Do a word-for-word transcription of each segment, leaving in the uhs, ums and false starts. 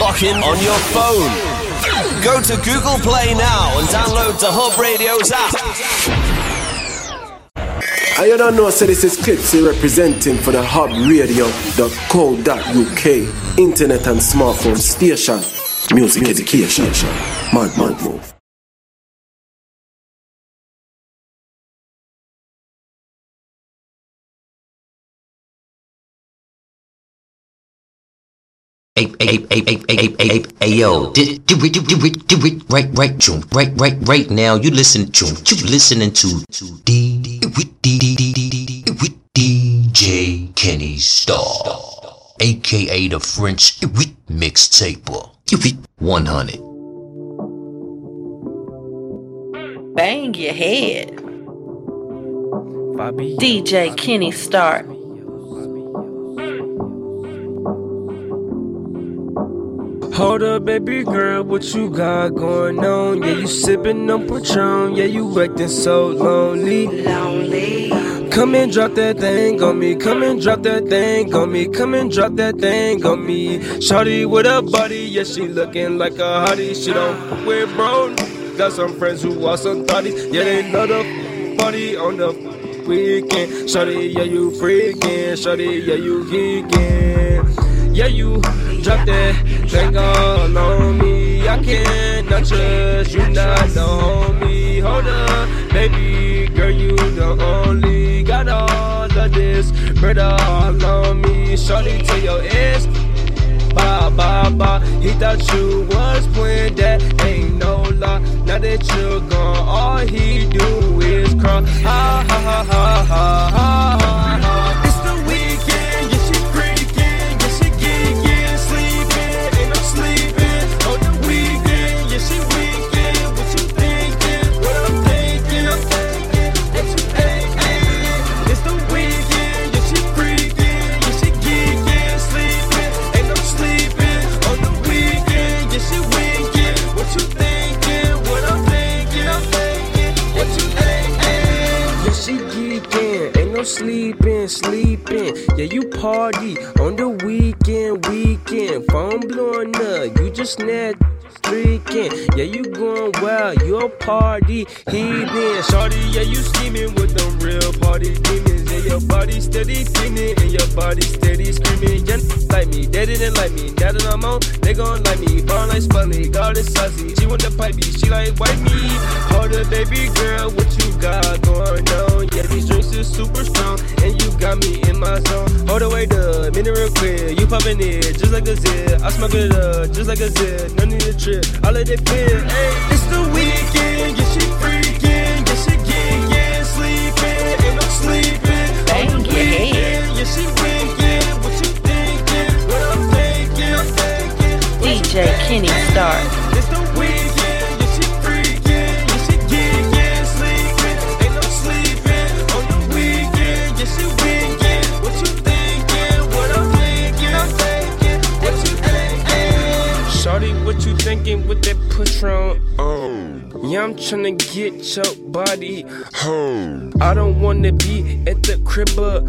lock in on your phone. Go to Google Play now and download the Hub Radio's app. I don't know, so this is Clipsy representing for the hub radio dot co dot U K internet and smartphone station. Music, Music education. education. Mad, mad move. Hey, hey, hey, hey, hey, hey, hey, hey, yo, do it, do it, do it, do it, right, right, right, right, right now. You listen to, you listening to, to D, with D, D, D, D, D, with D J Kenny Star, aka the French with mixtaper, with one hundred. Bang your head. D J Kenny Star. Hold up, baby girl, what you got going on? Yeah, you sippin' on Patron, yeah, you acting so lonely. Lonely. Come and drop that thing on me, come and drop that thing on me, come and drop that thing on me. Shawty with a body, yeah, she looking like a hottie. She don't f- with bro, got some friends who are some thotties. Yeah, they love the f- party on the f- weekend. Shawty, yeah, you freaking, shawty, yeah, you geeking. Yeah, you drop that thing all on me. I cannot trust you, not the homie. Hold up, baby girl, you the only. Got all of this murder all on me. Shorty, tell your ex, bye, bye, bye. He thought you was playing, that ain't no lie. Now that you're gone, all he do is cry. Ha, ha, ha, ha, ha, ha, ha. It's the weekend, yeah, she freaking, yeah, she geeking, sleeping, ain't no sleeping. On the weekend, yeah, she weekend. What you thinking? What I'm thinking? I'm thinking. What you thinking? It's the weekend, yeah, she freaking, yeah, she geeking, sleeping, ain't no sleeping. On the weekend, yeah, she weekend. What you thinking? What I'm thinking? I'm thinking. What you thinking? Yeah, she geeking, ain't no sleeping, sleeping. Yeah, you party on the weekend, weekend. Phone blowing up, you just net freaking. Yeah, you going wild, you a party heathen. Shorty, yeah, you scheming with them real party demons. Yeah, your body steady feeling and your body steady screaming. Yeah, like me, they didn't like me. Now that I'm on, they gon' like me. Born like Sputnik, God is saucy. She want to pipe me, she like white me. Hold up, baby girl, what you got going on? Yeah, these drinks is super strong, and you got me in my zone. Hold up, wait up, minute real quick. You poppin' it just like a zip. I smoke it up just like a zip. No need to trip, I let it feel. Hey, it's the weekend, yeah, she freaking, yeah, she geeking, sleeping, ain't no sleeping. Bang On the your head. weekend, yeah, she winking. What you thinking? What I'm thinking? I'm thinking. What D you J thinking? Kenny Star. It's the weekend, yeah, she freaking, yeah, she geeking, sleeping, ain't no sleeping. On the weekend, yeah, she winking. What you thinking? What I'm thinking? I'm thinking. What you thinking? Shorty, what you thinking with that push on? Um, yeah, I'm tryna get your body home. I don't wanna be at the crib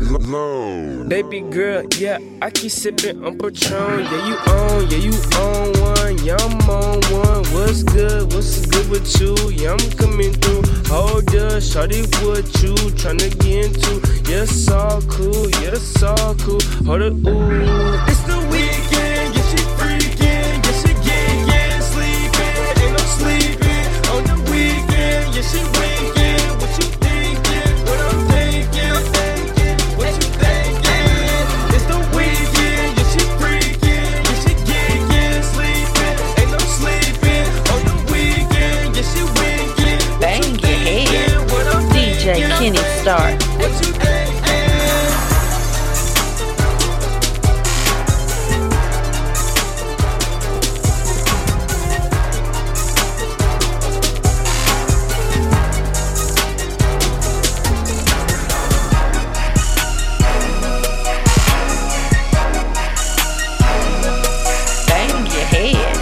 alone. Baby girl, yeah, I keep sipping on Patron. Yeah, you on, yeah, you on one. Yeah, I'm on one. What's good? What's good with you? Yeah, I'm coming through. Hold up, shorty, what you tryna get into? Yeah, it's all cool, yeah, it's all cool. Hold up, ooh. It's the weekend, yeah, she freaking, yeah, she geeking, sleeping, ain't no sleeping. On the weekend, yeah, she winking. What you thinking? What I'm thinking? I'm thinking. What you thinking? It's the weekend, yeah, she freaking, yeah, she geeking, sleeping, ain't no sleeping. On the weekend, yeah, she winking. Bang your head. What I'm D J thinking? I'm Kenny thinking. Star. What you thinking? Bang your head.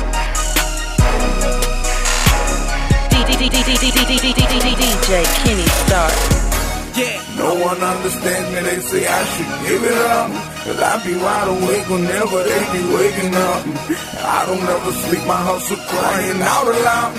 D J Kenny Star. Yeah, No one understands me, they say I should give it up. Cause I be wide awake whenever they be waking up. I don't ever sleep, my hustle crying out aloud.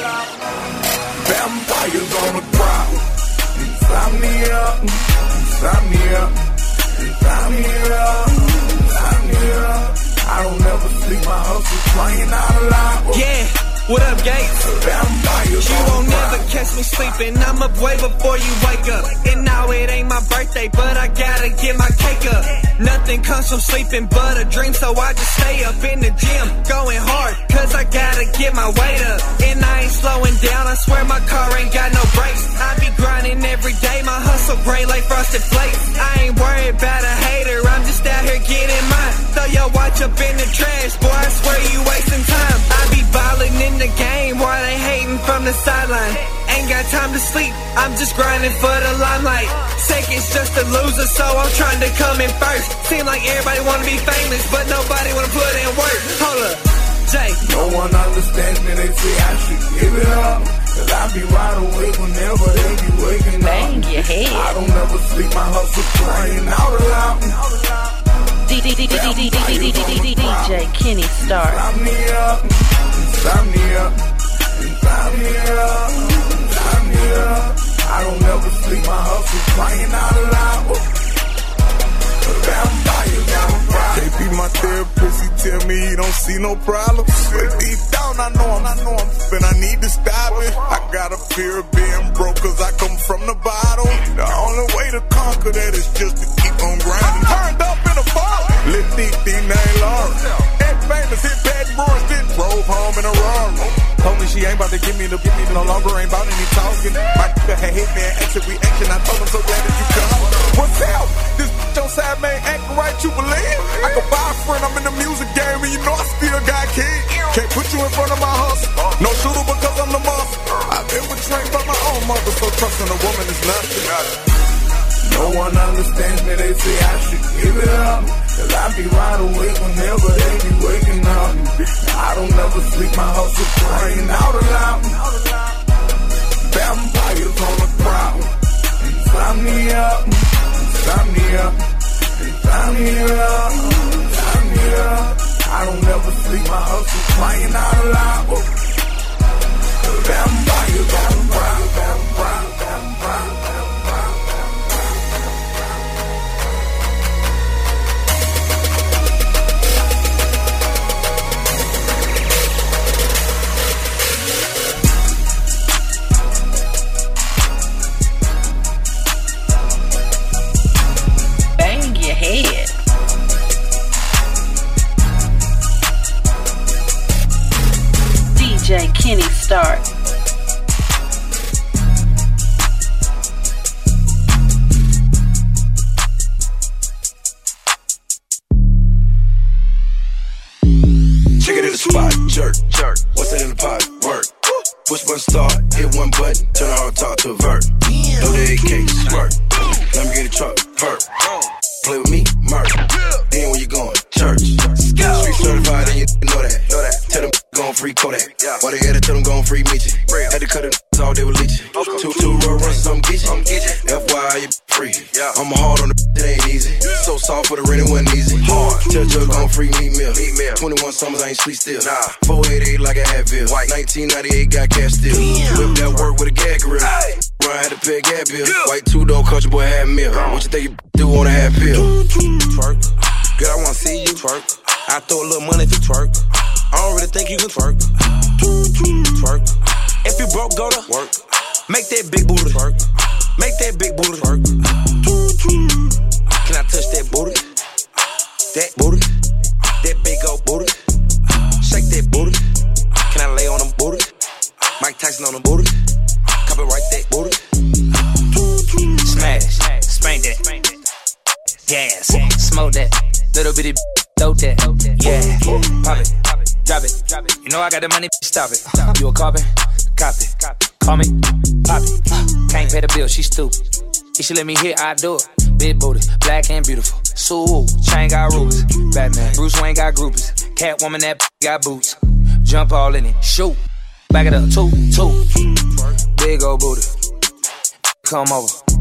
Vampires on the crowd. Insomnia, insomnia, insomnia, insomnia. I don't ever sleep, my hustle crying out aloud. Yeah. What up, Gates? You won't never catch me sleeping. I'm up way before you wake up. And now it ain't my birthday, but I gotta get my cake up. Nothing comes from sleeping but a dream, so I just stay up in the gym, going hard, cause I gotta get my weight up. And I ain't slowing down, I swear my car ain't got no brakes. I be grinding every day, my hustle great like frosted flakes. I ain't worried about a hater, I'm just out here getting mine. Throw your watch up in the trash, boy, I swear you wasting time. I be ballin' in the game while they hating from the sideline. Ain't got time to sleep, I'm just grinding for the limelight. Second's just a loser, so I'm trying to come in first. Seem like everybody wanna be famous, but nobody wanna put in work. Hold up, Jay. No one understands me, they say I should give it up. Cause I be wide awake whenever they be waking up. Bang your head. I don't ever sleep, my hustle crying out aloud. D J Kenny Starr. Insomnia, insomnia, insomnia, insomnia. I don't ever sleep, my hustle crying out aloud. Vampires on the crowd. K P my therapist, he tell me he don't see no problems. But deep down I know I'm, I know I'm, and I need to stop it. I got a fear of being broke cause I come from the bottom. The only way to conquer that is just to keep on grinding. Turned up in a bar, lit deep, thing named Laura. Ex-famous hit bad Bruins, then drove home in a Rari. Told me she ain't about to give me the, give me no longer ain't about any talking. My nigga had hit me and exit reaction. I told him so glad that you come. What's up? This bitch on side man acting right, you believe? I could buy a friend, I'm in the music game and you know I still got kids. Can't put you in front of my hustle. No shooter because I'm the muscle. I've been betrayed by my own mother, so trusting a woman is nothing. No one understands me, they say I should give it up. Cause I be wide awake whenever they be waking up. I don't ever sleep, my hustle crying out aloud. Vampires on the crowd. Insomnia, insomnia, insomnia, insomnia. I don't ever sleep, my hustle crying out aloud. Vampires on the crowd. Vampire, vampire, vampire. D J Kenny Starr. Check it in the spot, jerk, jerk. What's that in the pot? Work. Push one start, hit one button, turn the hard talk to a vert. Do the A K, squirt. Let me get a truck, perk. Play with me, murk. Then where you going? Church. Street certified and you know that. Know that. Tell them gon' free Kodak. Why they had to tell them gon' free Meechie. Had to cut them all they were leeching. Two, two roll runs, I'm geeching. F Y I, you free. I'm hard on the it ain't easy. So soft for the rent, it wasn't easy. Hard. Tell Jug gon' free meat meal. twenty-one summers, I ain't sweet still. Nah. four eighty-eight like a Advil. nineteen ninety-eight got cash still. Whip that work with a gag grill. Run had to pay a gap bill. White two-door country boy had meal. What you think you do on a half pill? Twerk. Girl, I wanna see you twerk. I throw a little money if you twerk. I don't really think you can twerk. Twerk. If you broke, go to work. Make that big booty twerk. Make that big booty twerk. Can I touch that booty? That booty. That big old booty. Shake that booty. Can I lay on them booty? Mike Tyson on them booty. Copyright that booty. Smash. Spank that. Gas. Smoke that. Little bitty throw that. Yeah. Pop it. Drop it. You know I got the money, stop it. You a carbon? Copy. Call me. Pop it. Can't pay the bill, she stupid. If she let me hit, I do it. Big booty, black and beautiful. Sue, chain got rubies. Batman, Bruce Wayne got groupies. Catwoman, that got boots. Jump all in it, shoot. Back it up, two, two. Big old booty. Come over.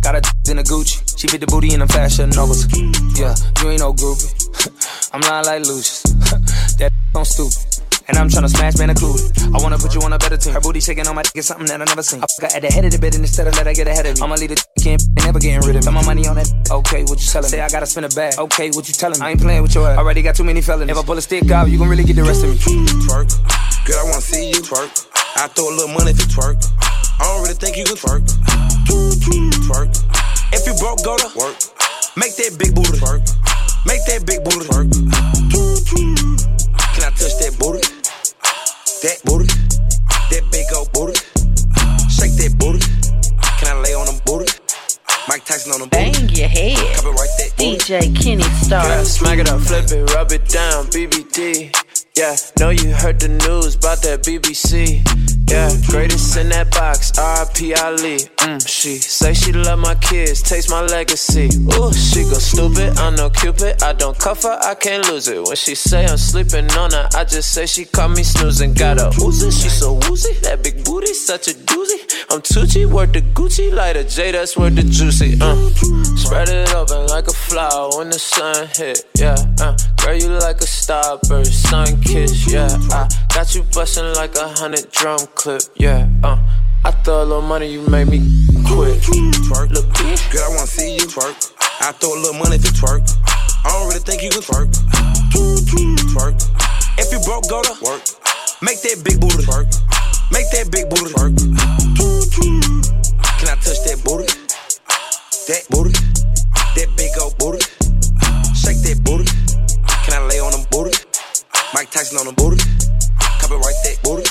Got a in a Gucci. She fit the booty in them fashion novels. Yeah, you ain't no groupie. I'm lying like Lucius. That don't stupid. And I'm tryna smash Bandicoot. I wanna put you on a better team. Her booty shaking on my dick is something that I never seen. I got at the head of the bed instead of let her get ahead of me. I'ma leave the can't never getting rid of me. Spend my money on that. Okay, what you telling me? Say I gotta spend a bag. Okay, what you telling me? I ain't playing with your ass. Already got too many felonies. If I pull a stick out, you gon' really get the rest of me. Twerk, girl, I wanna see you twerk. I throw a little money if you twerk. I don't really think you can twerk. Twerk. If you broke, go to work. Make that big booty twerk. Make that big booty twerk. Can I touch that booty? That booty, that big old booty. Shake that booty. Can I lay on them booty? Mike Tyson on them booty. Bang your head. Copyright that booty. D J Kenny Star. Yeah, smack it up, flip it, rub it down, B B D. Yeah, know you heard the news about that B B C. Yeah, greatest in that box, R I P Ali. Mm, she say she love my kids, taste my legacy. Ooh, she go stupid, I'm no Cupid. I don't cuff her, I can't lose it. When she say I'm sleeping on her, I just say she caught me snoozing. Got a Uzi, she so woozy. That big booty, such a doozy. I'm Tucci, worth the Gucci, like a J, that's worth the juicy. Uh, spread it open like a flower when the sun hit. Yeah, uh, girl, you like a starburst, sun kiss. Yeah, I got you bustin' like a hundred drum clip, yeah, uh I throw a little money, you make me quit. Twerk, look, girl, I wanna see you twerk. I throw a little money if you twerk. I don't really think you can twerk. Twerk. If you broke, go to work. Make that big booty twerk. Make that big booty twerk. Can I touch that booty? That booty. That big old booty. Shake that booty. Can I lay on them booty? Mike Tyson on them booty. Copyright that booty.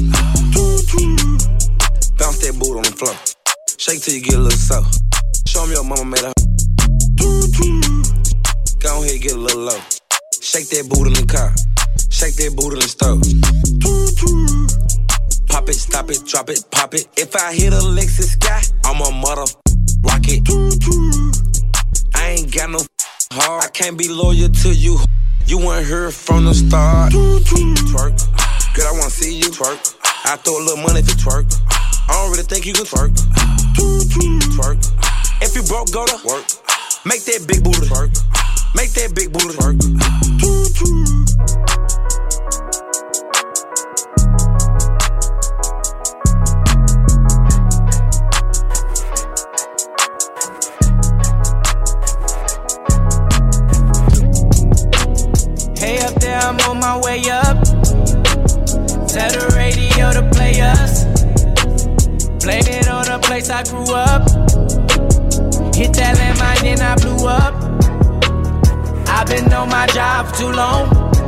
Bounce that booty on the floor. Shake till you get a little soft. Show me your mama made her. Go ahead, get a little low. Shake that booty in the car. Shake that booty in the stove. Pop it, stop it, drop it, pop it. If I hit a Lexus sky, I'm a mother rocket. I ain't got no heart. I can't be loyal to you. You weren't here from the start. Twerk, girl, I wanna see you twerk. I throw a little money if you twerk. I don't really think you can twerk. Twerk. If you broke, go to work. Make that big booty twerk. Make that big booty twerk. Hey up there, I'm on my way up. Tell the radio to play us. Blame it on the place I grew up. Hit that landmine, then I blew up. I've been on my job for too long.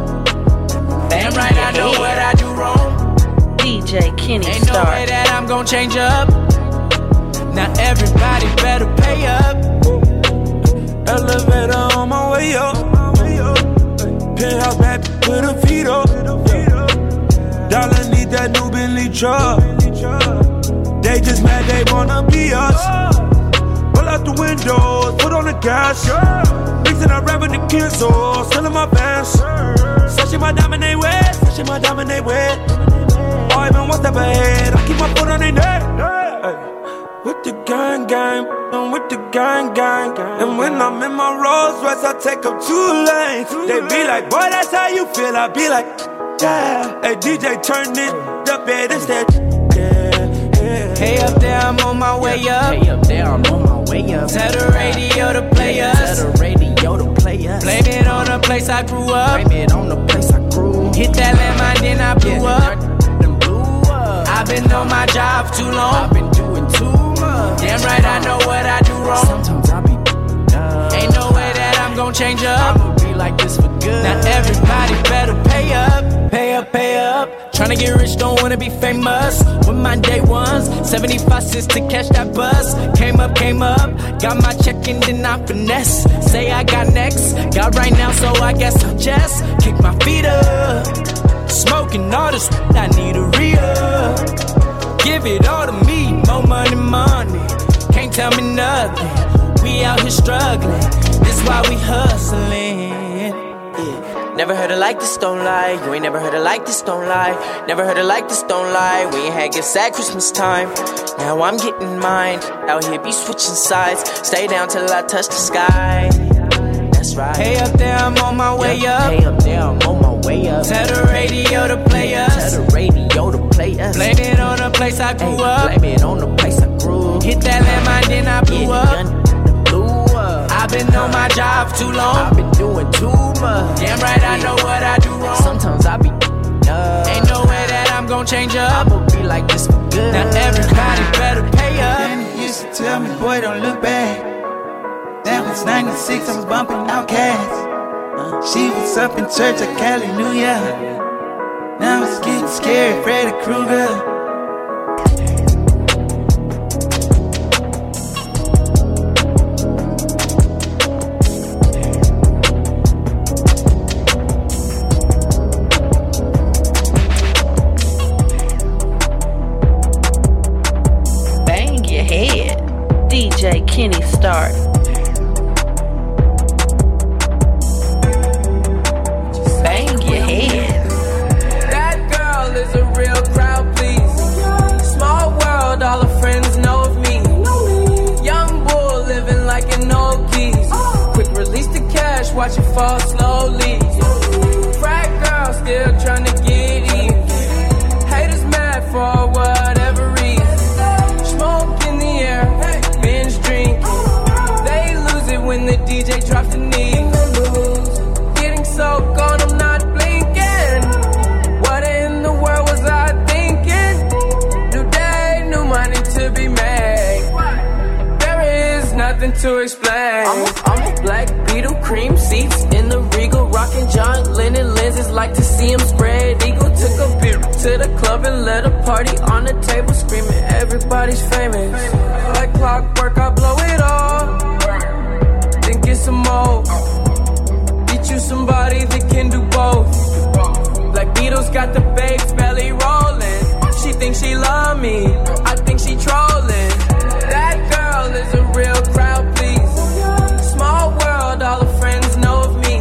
Damn right, I know what I do wrong. D J Kenny Ain't no Star. way that I'm gon' change up. Now everybody better pay up. Elevator on my way up. Penthouse back, put her feet up. Dollar need that new Bentley truck. They just mad they wanna be us. Roll out the windows, put on the gas. Mixing up rap with the kids, so selling my pants. Sushing my diamond, they wet. Sushing my diamond, they wet. Oh, even one step ahead, I keep my foot on their neck. Hey. With the gang gang, I'm with the gang gang. And when I'm in my Rolls Royce, I take up two lanes. They be like, boy, that's how you feel. I be like, yeah. Hey, D J, turn it up, yeah, this that. Hey up there, I'm on my way up. Hey up there, I'm on my way up. Tell the radio to play us. Tell the radio to play us. Blame it on the place I grew up. Blame it on the place I grew up. Hit that landmine, then I blew yeah, up. Then blew up. I've been on my job for too long. I've been doing too much. Damn right, I know what I do wrong. Sometimes I be uh, Ain't no way that I'm gon' change up. I'ma be like this for good. Now everybody better pay up. Pay up, pay up. Tryna get rich, don't wanna be famous. With my day ones, seventy-five cents to catch that bus. Came up, came up. Got my check and then I finesse. Say I got next. Got right now, so I guess I'll just kick my feet up. Smoking all this, I need a re-up. Give it all to me, more money, money. Can't tell me nothing. We out here struggling. That's why we hustling. Yeah. Never heard it like this, don't lie. You ain't never heard it like this, don't lie. Never heard it like this, don't lie. We ain't had gifts at Christmas time. Now I'm getting mine. Out here be switching sides. Stay down till I touch the sky. That's right. Hey up there, I'm on my way yeah. up. Hey up there, I'm on my way up. Tell the radio to play us. Tell the radio to play us. Blame it on the place I grew hey, up. Blame it on the place I grew up. Hit that landmine, then I blew yeah, up. Blew up. I've been on my job for too long. I've been doing too much. Damn right, I know what I do wrong. Sometimes I be uh, ain't no way that I'm gon' change up. I'ma be like this for good. Now everybody better pay up. Danny used to tell me, boy, don't look back. That was ninety-six, I was bumping Outkast. She was up in church at Cali, New York. Now it's getting scary, Freddy Krueger. Bang your head. D J Kenny Starr. Watch it fall slowly. Frat girl still tryna get even. Haters mad for whatever reason. Smoke in the air, binge drinking. They lose it when the D J drops the knee. Getting so gone, I'm not blinking. What in the world was I thinking? New day, new money to be made. There is nothing to explain. I'm a, I'm a black Beetle, cream seats in the Regal, rocking John Lennon lenses, like to see him spread eagle. Took a beer to the club and let a party on the table, screaming everybody's famous. Like clockwork, I blow it all, then get some more. Get you somebody that can do both. Black Beatles got the babes belly rolling. She thinks she love me, I think she trolling. That girl is a real crowd, please. Small world, all her friends know of me.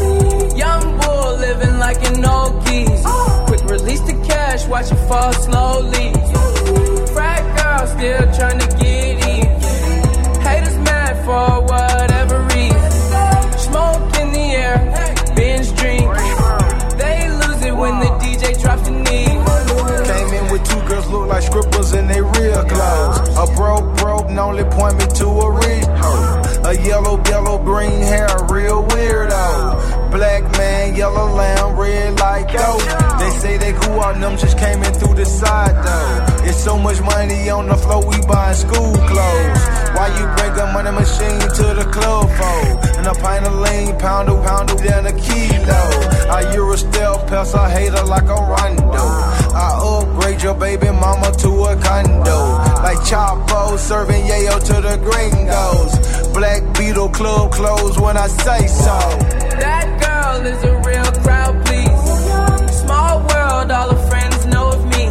Young bull living like an old geese. Quick release the cash, watch it fall slowly. Frat girl still trying to get in. Haters mad for whatever reason. Smoke in the air, binge drink. They lose it when the D J drops the knee. Came in with two girls look like strippers in they real clothes. A broke broke and only point me to a rich hoe. A yellow, yellow, green hair, real weirdo. Black man, yellow lamb, red like dope. They say they cool out, them just came in through the side though. It's so much money on the floor, we buying school clothes. Why you bring a money machine to the club for? And a pint of lean, pound a pound down a kilo. I Eurostel pass a hater like a rondo. I upgrade your baby mama to a condo. Like Chapo serving yayo to the gringos. Black Beetle club closed when I say so. That girl is a real crowd, please. Small world, all her friends know of me.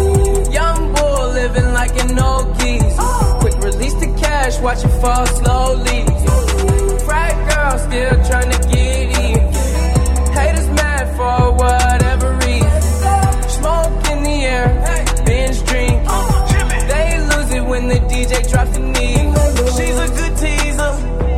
Young bull living like an old geese. Quick release the cash, watch it fall slowly. Frat girl still trying to get in. Haters mad for whatever reason. Smoke in the air, binge drink. They lose it when the D J drops the knee. She's a good teaser,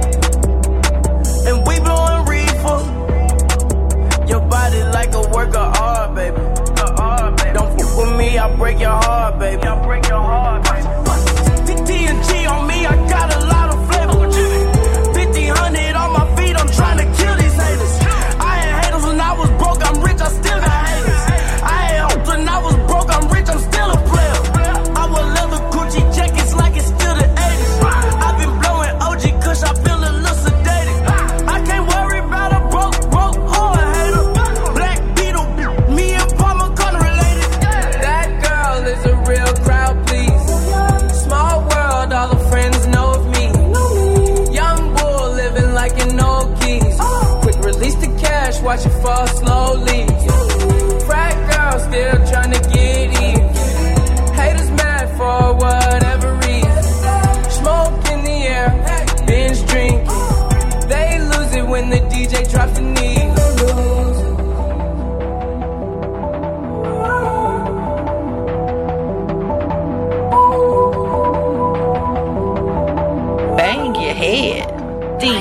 and we blowing reefer. Your body like a work of art, baby. Don't fuck with me, I'll break your heart, baby. I'll break your heart, baby. T N G on me, I got a lot of flavor. fifty hundred on my feet, I'm trying to kill these haters. I had haters when I was broke, I'm rich, I still got haters. I had hopes when I was broke, I'm rich, I'm still a player. I wear leather Gucci jackets like it's still the eighties. I've been blowing O G Kush, I feel a little sedated. I can't worry about a broke, broke, or a hater. Black Beetle, me and Palmer kinda related. That girl is a real crowd, please. Small world, all her friends know of me. Young bull living like an old geese. Quick release the cash, watch it fall slowly. Frat girl still trying to get in. Haters mad for whatever reason. Smoke in the air, binge drink. They lose it when the D J drops the knee.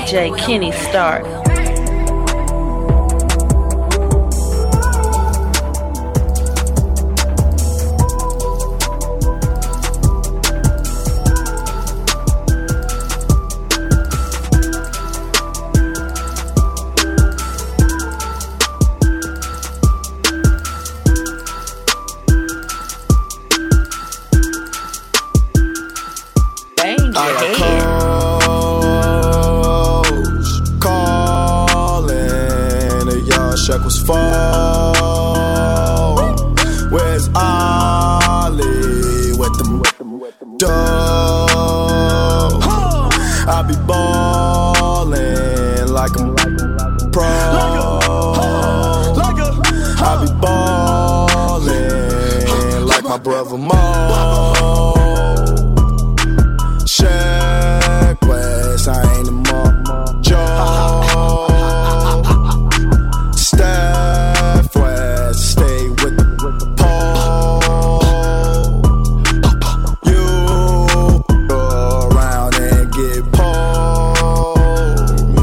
J Kenny Stark. Shekels fall. Where's Ollie with them dough? I be ballin' like I'm pro. I be ballin' like my brother Mo. Sheck West, I ain't a Mo. Joe. Steph West, stay with the pole. You go around and get pole.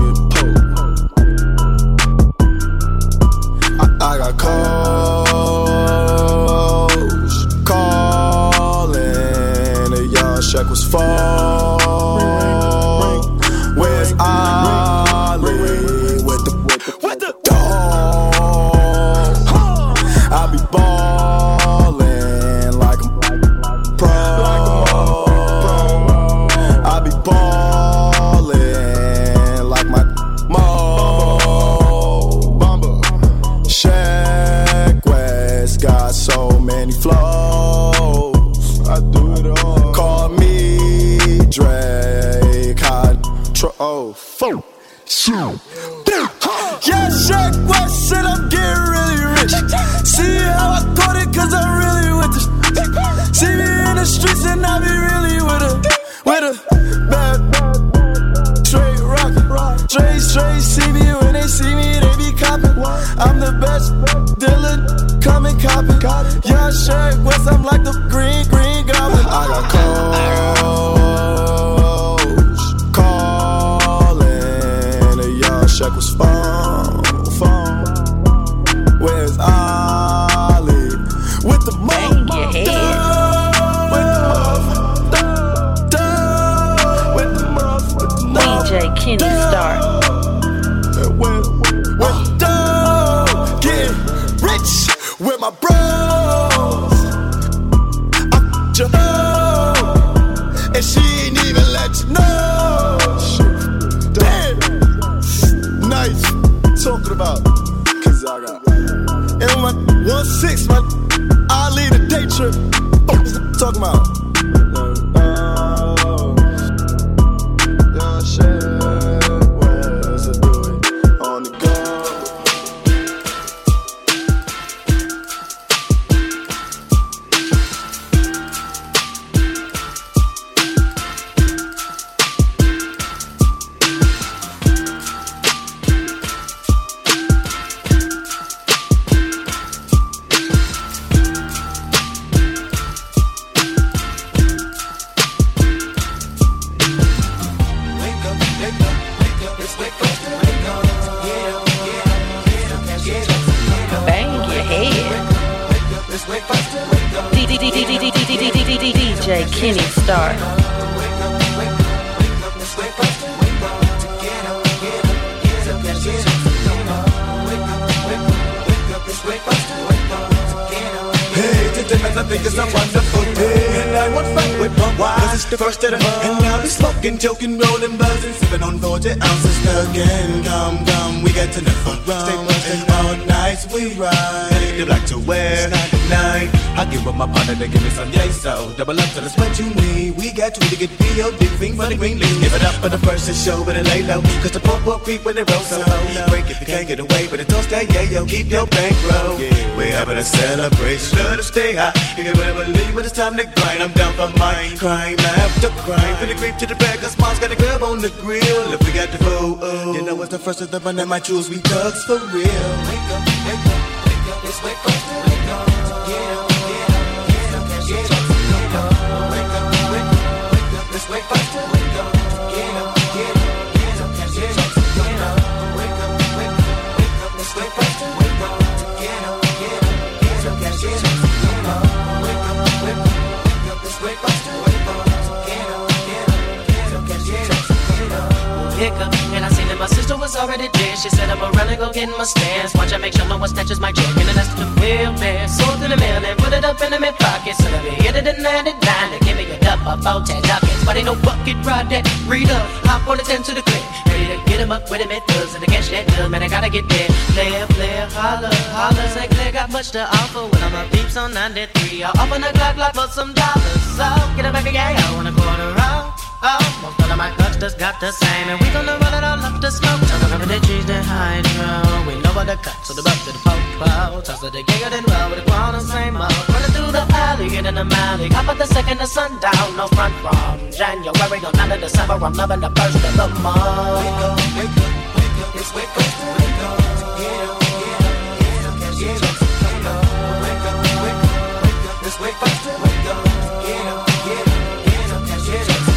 I, I got coach calling the young Shekels fall. Where's Ollie with the with the I be ballin' like I'm pro. I be ballin' like my Mo. Sheck West got so many flows. I do it all. Call me Drake. Hydro. Oh, phone. Shoot. Yeah, Sheck West said I'm getting really rich. See how I caught it, cause I'm really with this. See me in the streets and I be really with a, with a bad, straight rock, straight, straight. See me when they see me, they be copping. I'm the best dealer, coming copping. Yeah, Sheck West, I'm like the green, green goblin. I got coach calling the young Shekels phone, phone. Where's Ollie with the bang your head? With the muff, with the muff, with the muff. D J Kenny Stark. With with dough, get rich with my bros. I f***ed you up, and she ain't even let you know. Damn, nice talking about. Cause I got. And my one six, my I lead a day trip. What was I talking about? Yeah, Sheck West, I do it on the go. D J Kenny Stark. I think it's a wonderful day, and I won't fight with my wife, cause it's the first of the month. And I'll be smoking, joking, rolling, buzzing, sipping on forty ounces again. Come, come, we get to the front row, stay buzzing all night, we ride. They like to wear night. I give up my partner, they give me some yay, so double up to the sweat you need. We got to really get P O D thing for the green leaf. Give it up for the first show, but it lay low, cause the pop will creep when they roll. So break if you can't get away, but it don't stay, yeah, yo, keep your bankroll. We're having a celebration, let us stay high. You can never believe when it's time to grind. I'm down for mine, crime after crime. From the creep to the bag, cause mom's got a grab on the grill. If we got the food, oh, you know it's the first of the run that my jewels, we thugs for real. Wake up, wake up, wake up, it's wake up, wake up, get up, get up, get up, get up, get up, wake up, wake up, wake up, it's wake up, wake up, get up, get up, get up, get up. wake up, get up, get up, get up, get up, wake up, wake up, wake up, wake up, let's wake up, wake up, get up, get up, get up, get up, get up. Hiccup, and I seen that my sister was already there. She said I'm around and go get my stance. Watch I make sure no one snatches my check. And then that's the wheelbarrow. Sold to the mail and put it up in the mid pocket. So let me hit it and land it down. To give me a dub about ten ducats. But ain't no bucket ride that read up. Hop on the ten to the click. Ready to get him up with him at does. And to catch that dub, man, I gotta get there. Player, player, holler, holler. Say clear, got much to offer. When I'm up peeps on ninety-three. I'll open the clock lock for some dollars. So get it back again. I want a quarter round. Oh, most of my clusters got the same. And we gonna roll it all up to smoke. Tell them the trees that hydro. We know what the cut, so the buck to the popo. Toss to the giggle, then roll with the ground the same mode. Running through the alley, get in the alley. Hop at the second the sundown. No front from January, no none of December. I'm loving the first of the month. Wake up, wake up, wake up, it's wake up, wake up. Get up, get up, get up, get up, wake up, wake up, wake up, wake up, it's wake up, wake up. Get up, get up, get up, get up.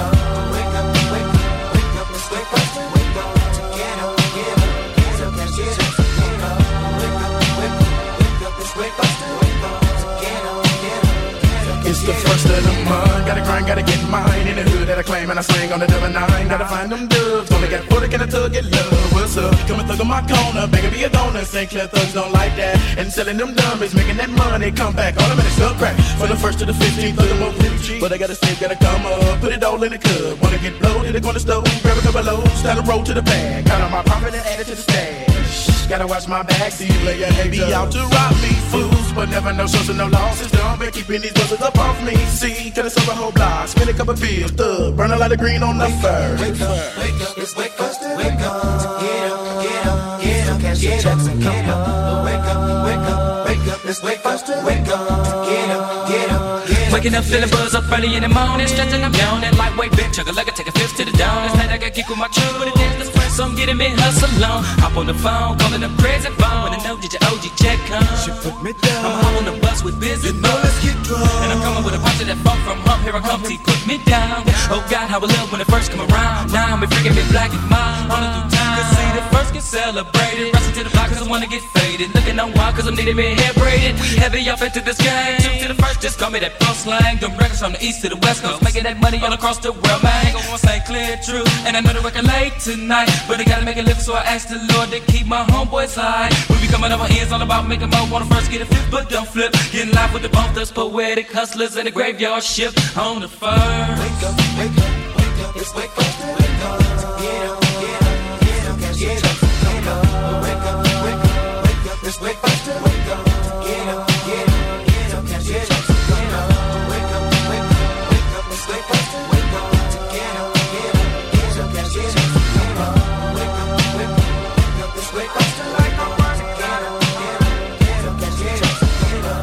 It's the first of the month, gotta grind, gotta get mine. In the hood that I claim and I sling on the double nine. Gotta find them dubs, only got forty can I tug get love. What's up? Come and thug on my corner, begging be a donor. Saint Clair thugs don't like that. And selling them dummies, making that money come back. All the minutes up crack. From the first to the fifteenth, thug them up pretty cheap. But I gotta save, gotta come up, put it all in the cup. Wanna get bloated, they gonna stove, grab a couple loads, start to roll to the bag. Got on my profit and add it to the stash. Gotta watch my back, see you later, hey, be out to rob me, fools. But never no shows and no losses. Don't be keeping these buzzers up off me. See, cause it's over a whole block. Spin a couple bills, thug. Burn a lot of green on the fur. Wake up, wake up, it's wake up, wake up. Get up, get up, get up, cash your checks and come up. Wake up, wake up, wake up, it's wake up, wake up. Get up, get up, get up. Waking up feeling buzz up early in the morning. Stretching, I'm yawning. Lightweight bitch, chug a leg, take a fifth to the dawn. This night I got kick with my true with a dance, let's press on, getting me hustle on. Hop on the phone, calling the present phone. When I know that your O G check comes. She put me down. I'm home on the bus with busy you know, let's get drunk. And I'm coming with a punch of that funk from hump. Here I come, T, put me down. Oh God, how I love when it first come around. Now I'm freaking me black and mine. On a new time. Cause see, the first get celebrated. Rushing to the block cause I wanna get faded. Looking on wild cause I'm needing me hair braided. We heavy up into this game. Two to the first, just call me that pro slang. Them records from the east to the west coast. Making that money all across the world, man. Go on Saint Clair, true. And I know the record late tonight. But I gotta make it live, so I asked the Lord to keep my homeboys high. We be coming over here, it's all about making more. Wanna first get a flip, but don't flip. Getting live with the bump, thugs, poetic hustlers, and the graveyard shift on the first. Wake up, wake up, wake up, it's wake up, wake up. Get up, get up, get up, cash your checks and come up. Wake up, wake up, wake up, it's wake up, wake up. Get up, get up, get up, cash your checks and come up. Wake up, wake up, wake up, it's wake up, wake up. Get up, get up, get up, cash your checks and come up. Wake up, wake up, wake up, it's wake up, wake up. Get up, get up, get up, cash your checks and come up.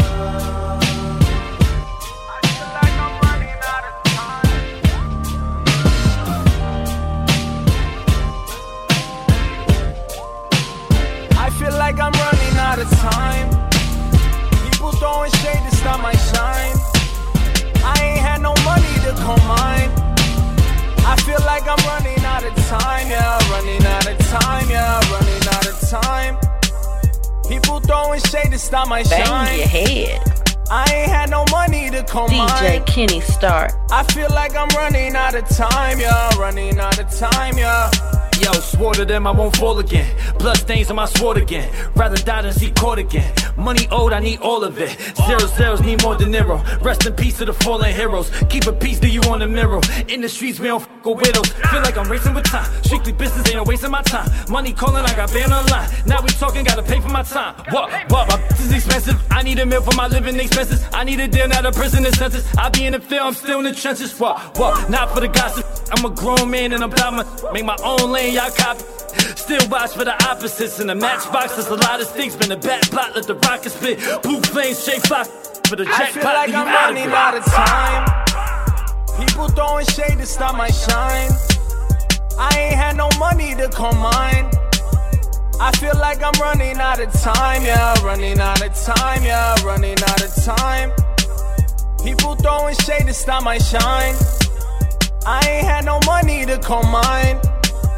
I feel like I'm running out of time. People throwing shade to stop my shine. I ain't had no money to call mine. I feel like I'm running out of time, yeah, running out of time, yeah, running out of time. People throwing shade to stop my shine. Bang your head. I ain't had no money to call D J mine. Kenny Starr. I feel like I'm running out of time, yeah, running out of time, yeah. Yo, swore to them I won't fall again. Blood stains on my sword again. Rather die than see caught again. Money owed, I need all of it. Zero zeros need more than zero. Rest in peace to the fallen heroes. Keep a piece to you on the mirror. In the streets we don't f*** with widows. Feel like I'm racing with time. Strictly business, ain't no wasting my time. Money calling, I got banned online. Now we talking, gotta pay for my time. What? What? My business is expensive. I need a meal for my living expenses. I need a deal, not a prison and sentence. I be in the field, I'm still in the trenches. What? What? Not for the gossip. I'm a grown man and I'm proud my make my own lane, y'all copy. Still watch for the opposites in the matchbox. There's a lot of things, been a bad plot, let the rocket split. Blue flames, shake fly for the jackpot. I feel like I'm running out of time. People throwing shade to stop my shine. I ain't had no money to call mine. I feel like I'm running out of time, yeah, running out of time, yeah, running out of time. People throwing shade to stop my shine. I ain't had no money to call mine.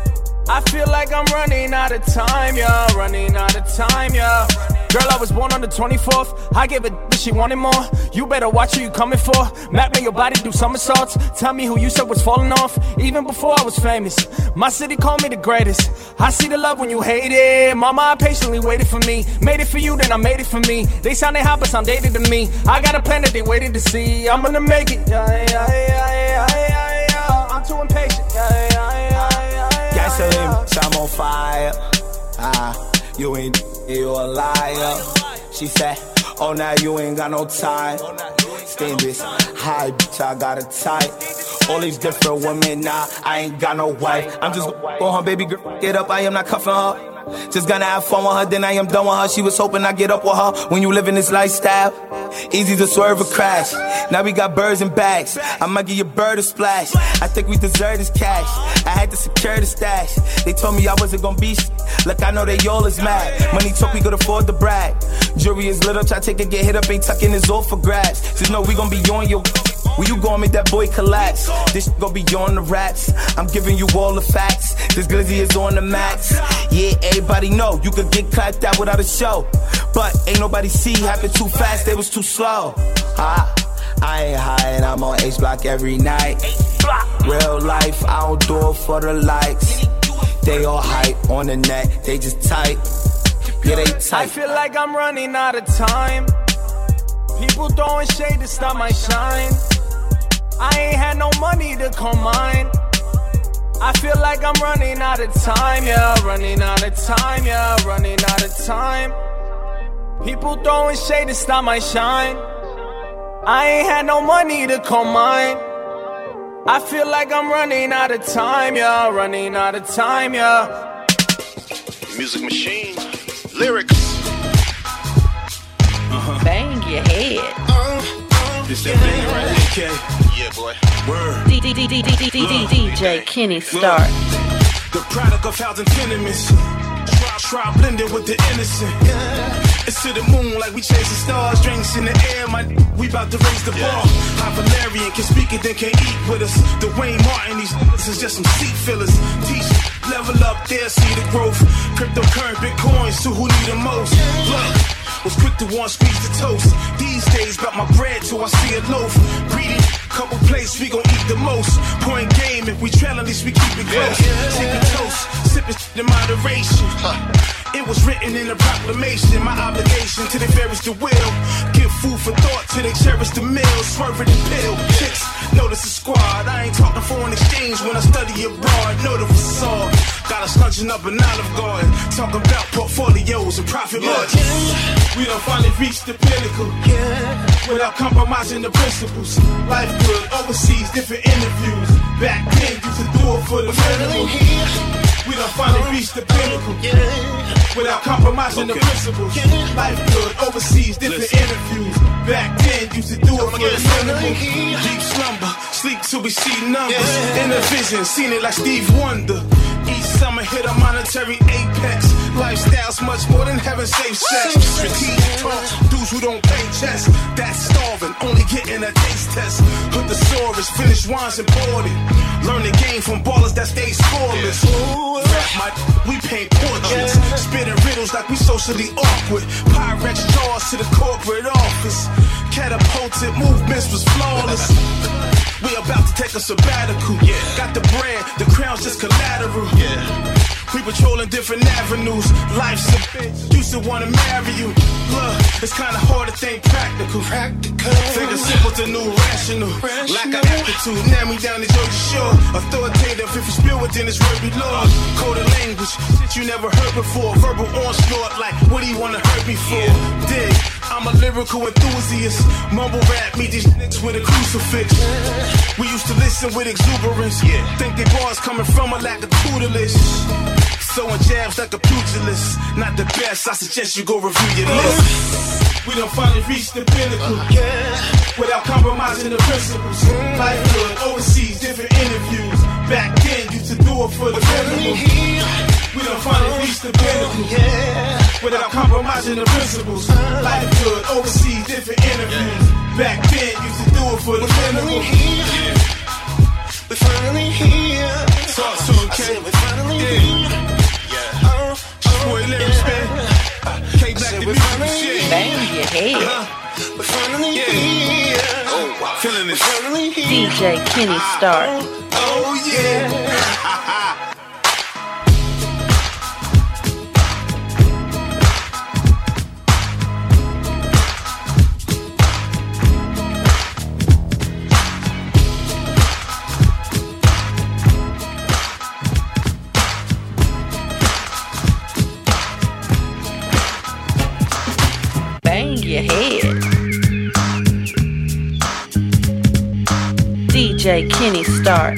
I feel like I'm running out of time, yeah, running out of time, yeah. Girl, I was born on the twenty-fourth. I gave a d- she wanted more. You better watch who you coming for. Map me your body, do somersaults. Tell me who you said was falling off. Even before I was famous, my city called me the greatest. I see the love when you hate it. Mama, I patiently waited for me. Made it for you, then I made it for me. They sounded hot, but sound dated to me. I got a plan that they waited to see. I'm gonna make it. Yeah, yeah, yeah, yeah, yeah, yeah. I'm too impatient. Yeah, yeah, yeah, yeah, yeah. Gasoline, so I'm on fire. Ah, you ain't, you a liar. She said, oh, now you ain't got no time. Stay this high, bitch, I got a type. All these different women, nah, I ain't got no wife. I'm just on her, baby girl, get up, I am not cuffing her. Just gonna have fun with her, then I am done with her. She was hoping I get up with her. When you live in this lifestyle, easy to swerve or crash. Now we got birds and bags. I might give your bird a splash. I think we deserve this cash. I had to secure the stash. They told me I wasn't gonna be sh- Look, I know they all is mad. Money talk, we could afford to brag. Jury is lit up, try to take it, get hit up, ain't tucking his all for grabs. Just know we gon' be on your... When you gon' make that boy collapse, this shit gon' be on the raps. I'm giving you all the facts. This glizzy is on the max. Yeah, everybody know you could get clapped out without a show, but ain't nobody see happened too fast. They was too slow. Ah, I ain't hiding. I'm on H Block every night. Real life, I don't do it for the likes. They all hype on the net. They just tight. Yeah, they tight. I feel like I'm running out of time. People throwing shade to stop my shine. I ain't had no money to come mine. I feel like I'm running out of time, yeah, running out of time, yeah, running out of time. People throwing shade to stop my shine. I ain't had no money to come mine. I feel like I'm running out of time, yeah, running out of time, yeah. Music machine, lyrics. Uh-huh. Bang your head. Uh, uh, this that thing right here, K. Yeah, boy. Word. D D D D D D D D J Kenny Starr. The product of housing tenements. Try blending with the innocent. It's to the moon like we chasing stars. Drinks in the air, my we about to raise the bar. High Valerian can speak it, then can't eat with us. The Wayne Martin, these niggas is just some seat fillers. Teach, level up there, see the growth. Cryptocurrency, bitcoins, to who need the most. Look, was quick to want squeeze the toast. These days, got my bread till I see a loaf. Greedy, couple plates, we gon' eat the most. Point game, if we trail, at least we keep it close. Sipping toast, sipping in moderation. It was written in a proclamation. My obligation to the various the will. Give food for thought till they cherish the meal. Swerving the pill. Chicks, notice the squad. I ain't talking foreign exchange when I study abroad. Know the facade. Got us lunching up an Olive Garden. Talking about portfolios and profit margins. We done finally reached the pinnacle. Without compromising the principles. Life good, overseas, different interviews. Back then, used to do it for the minimal. We done finally reached the pinnacle. Without compromising the principles. Life good, overseas, different interviews. Back then, used to do it for the minimal. Deep slumber, sleep till we see numbers. In the vision, seen it like Steve Wonder. Each summer hit a monetary apex. Lifestyle's much more than having safe sex. Strategic talks, dudes who don't pay chess. That's starving, only getting a taste test. Put the thesaurus, finish wines imported. Learn the game from ballers that stay scoreless. Rap my, we paint portraits. Spitting riddles like we socially awkward. Pyrex jaws to the corporate office. Catapulted movements was flawless. We about to take a sabbatical. Yeah. Got the brand, the crown's just collateral. Yeah. We patrolling different avenues. Life's a bitch, used to wanna marry you. Look, it's kinda hard to think practical. Practical. Think it's simple to new rational. rational. Lack of aptitude, now me down the Georgia Shore. Authoritative, if you spill it, then it's word be law. Coded language, shit you never heard before. Verbal onslaught, like what do you wanna hurt me for? Yeah. Dig. I'm a lyrical enthusiast. Mumble rap, meet these niggas with a crucifix. We used to listen with exuberance. Yeah. Think they bars coming from a lack of tutelage. Throwing jabs like a pugilist. Not the best, I suggest you go review your list. We done finally reached the pinnacle. Without compromising the principles. Life good, overseas, different interviews. Back then, used to do it for the minimal. We done finally reached the pinnacle. Without compromising the principles. Life good, overseas, different interviews. Back then, used to do it for the minimal. we're finally here. Talk to him, I K. said we're finally here. Yeah. Oh, oh, boy, lyrics, man. K Black the music shit. Bang your head. Uh-huh. We're finally yeah. here. Oh, wow. Feeling this. We're finally here. D J Kenny Starr. Oh, oh yeah. Bang your head. D J Kenny Starr.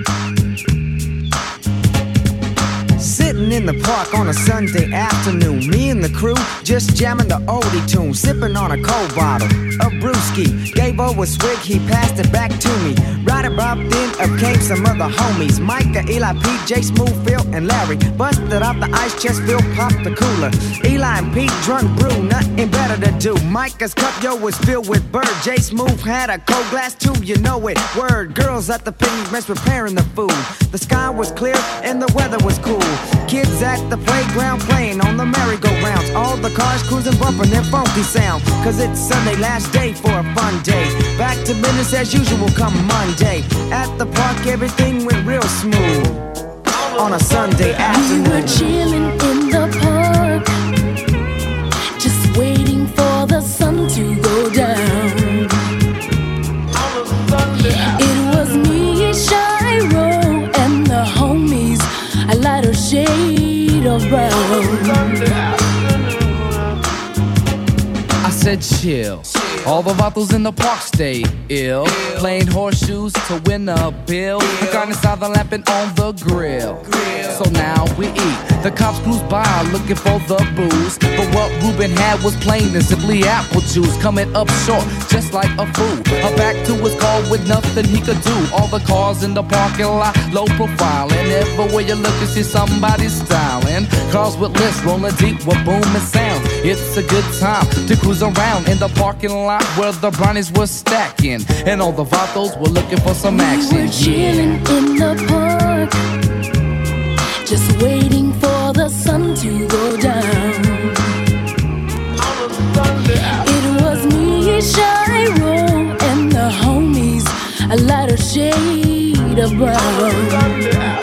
Sitting in the park on a Sunday afternoon, me and the crew just jamming the oldie tune, sipping on a cold bottle of brewski. Gave over a swig, he passed it back to me. Right about then, up came some other homies, Micah, Eli, Pete, J, Smooth, Phil, and Larry. Busted out the ice chest, Phil popped the cooler. Eli and Pete drunk brew, nothing better to do. Micah's cup, yo, was filled with bird. J, Smooth had a cold glass too, you know it. Word, girls at the picnic bench preparing the food. The sky was clear and the weather was cool. Kids at the playground playing on the merry-go-rounds. All the cars cruising, bumping their funky sound. Cause it's Sunday, last day for a fun day. Back to business as usual come Monday. At the park, everything went real smooth. On a Sunday afternoon. We were chilling in the park, just waiting for the sun to go down. It was me, Shiro, and the homies, a lighter shade of brown. I said chill. All the vatos in the park stay ill, playing horseshoes to win a bill. The carne asada lapping on the grill. So now we eat. The cops cruise by looking for the booze, but what Ruben had was plain and simply apple juice. Coming up short, just like a fool. A back to his car with nothing he could do. All the cars in the parking lot, low profile, and everywhere you look, you see somebody styling. Cars with lifts rolling deep with booming sounds. It's a good time to cruise around in the parking lot where the brownies were stacking, and all the vatos were looking for some action. We were chilling yeah. in the park, just waiting for the sun to go down. It was me, Shiro, and the homies, a lighter shade of brown.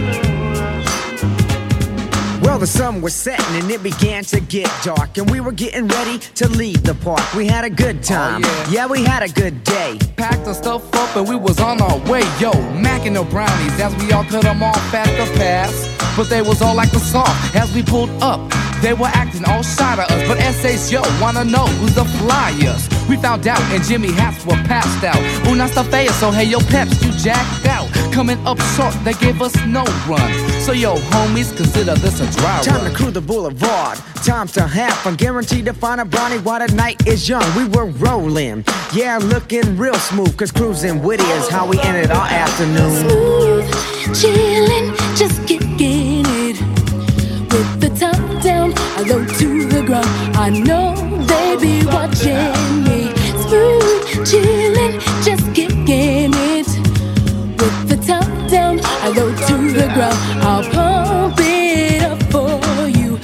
Well, the sun was setting and it began to get dark, and we were getting ready to leave the park. We had a good time, oh, yeah. yeah, we had a good day. Packed our stuff up and we was on our way, yo, macking the brownies as we all cut them off at the pass. But they was all like the song as we pulled up. They were acting all shy to us, but S A's yo wanna know who's the flyers. We found out and Jimmy hats were passed out. Unas the fea, so hey yo peps, you jacked out. Coming up short, they gave us no run. So yo homies, consider this a dry run. Time to cruise the boulevard, time to have fun. Guaranteed to find a brownie while the night is young. We were rolling, yeah, looking real smooth, cause cruising witty is how we ended our afternoon. Smooth, chillin', just kicking it. With the top down, I go to the ground. I know they be watching me. Smooth, chillin', just kicking it. With the top down, I go to the ground. I'll pump it up for you.